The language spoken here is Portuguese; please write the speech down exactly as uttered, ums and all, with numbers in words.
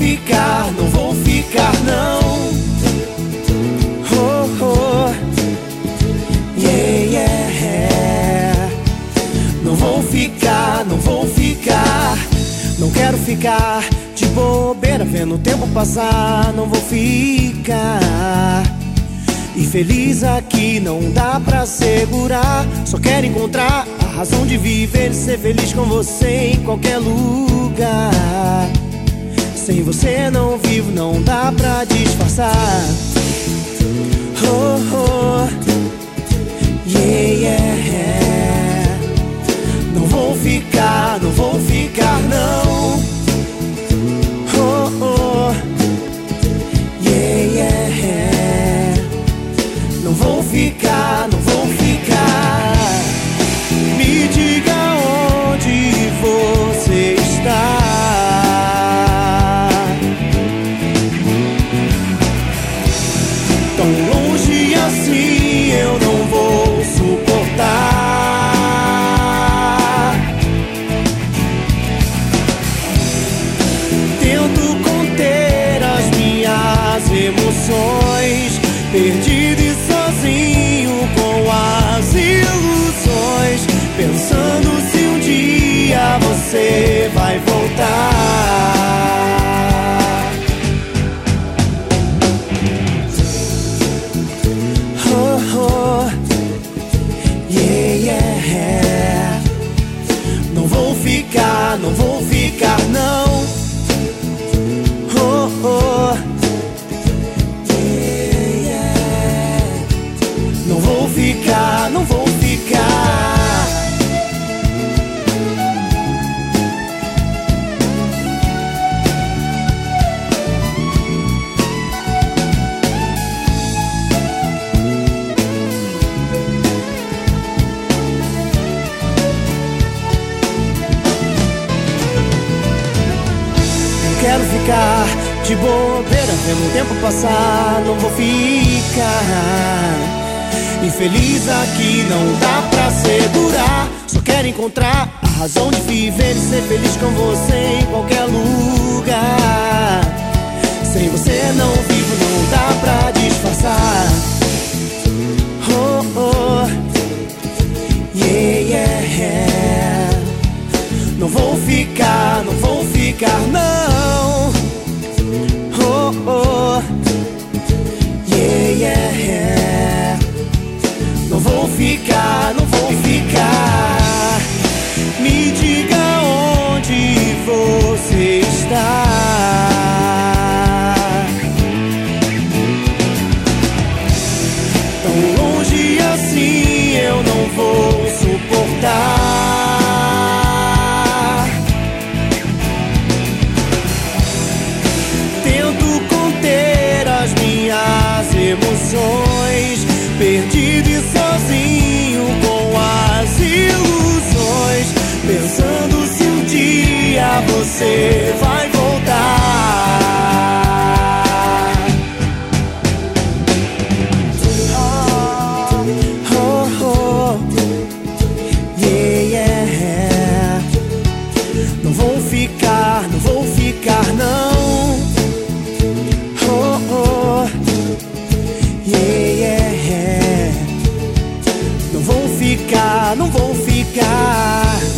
ficar, não vou ficar não. Oh, oh. Yeah, yeah. Não vou ficar, não vou ficar. Não quero ficar de bobeira vendo o tempo passar. Não vou ficar infeliz aqui, não dá pra segurar. Só quero encontrar a razão de viver e ser feliz com você em qualquer lugar. Sem você não vivo, não dá pra disfarçar. Oh, oh. Yeah, yeah. Não vou ficar, não vou ficar não. Oh, oh. Yeah, yeah. Não vou ficar, não vou ficar. Me diga onde você está. Tão longe assim eu não vou suportar. Tento conter as minhas emoções, perdido e sozinho com as ilusões, pensando se um dia você vai voltar. Oh, oh. Yeah, yeah. Não vou ficar, não vou ficar não. Oh, oh. Não vou ficar, não vou ficar. Não quero ficar de bobeira vendo o tempo passar. Não vou ficar infeliz aqui, não dá pra segurar. Só quero encontrar a razão de viver e ser feliz com você em qualquer lugar. Sem você não vivo, não dá pra disfarçar. Oh, oh. Yeah, yeah. Não vou ficar, não vou ficar não. Oh, oh. Yeah, yeah. Não vou ficar, não vou ficar. Me diga onde você está. Tão longe assim eu não vou suportar. Tento conter as minhas emoções, perdido e sozinho com as ilusões, pensando se um dia você vai voltar. Oh, oh. Yeah, yeah. Não vou ficar, não vou ficar não. Oh, oh. Yeah, yeah. Não vou ficar, não vou ficar.